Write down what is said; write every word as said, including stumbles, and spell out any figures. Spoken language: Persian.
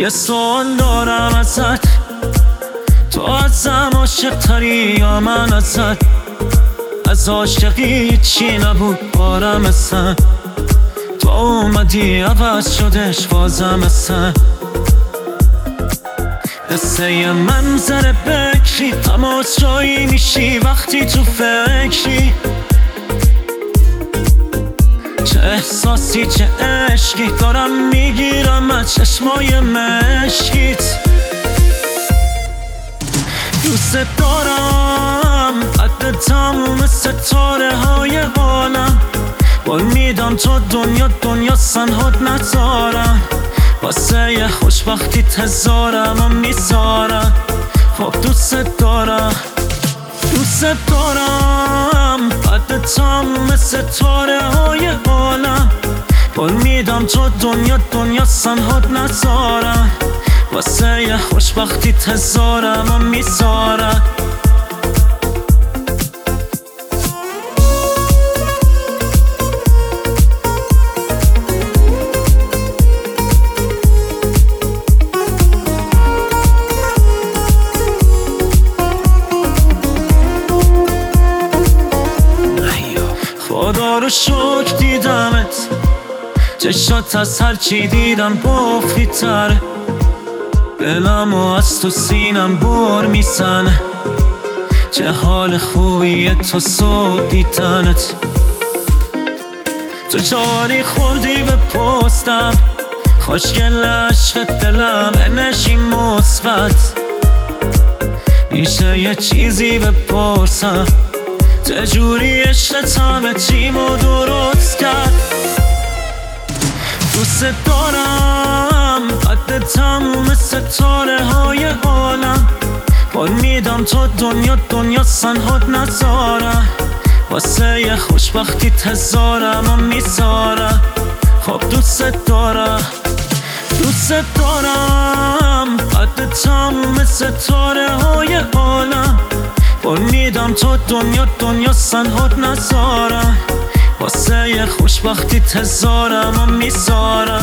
یه سوال دارم ازت، تو ازم عاشق تری یا من ازت؟ از عاشقی چی نبود بارم اصلا، تو اومدی عوض شدش بازم اصلا. قصه یه منظر بکری، تماشایی میشی وقتی تو فکری. چه احساسی چه عشقی دارم میگیرم از چشمای مشکیت. دوست دارم قد تموم ستاره های عالم، بال میدم تا دنیا دنیا سنهاد نذارم، واسه یه خوشبختی تزارم و میذارم. خب دوست دارم دوست دارم قد تموم ستاره های عالم، بال میدم تا دنیا دنیا سنهاد نذارم، واسه یه خوشبختی تزارم و میذارم. خدا رو شکر دیدمت، چشات از هرچی دیدم بافی تره، دلم و از تو سینم بر میزنه. چه حال خوبیه تو صبح دیدنت، تو جاری خوردی به پستم، خوشگل عشق دلم انرژی مثبت. میشه یه چیزی بپرسم، چجوری عشقت همه چیمو درست کرد؟ دوست دارم قد تموم ستاره های عالم، بال میدم تا دنیا دنیا سنهاد نذارم، واسه یه خوشبختی تزارم و میذارم. خب دوست دارم دوست دارم قد تموم ستاره های عالم، بال میدم تا دنیا دنیا سنهاد نذارم، واسه یه خوشبختی تزارم و میذارم.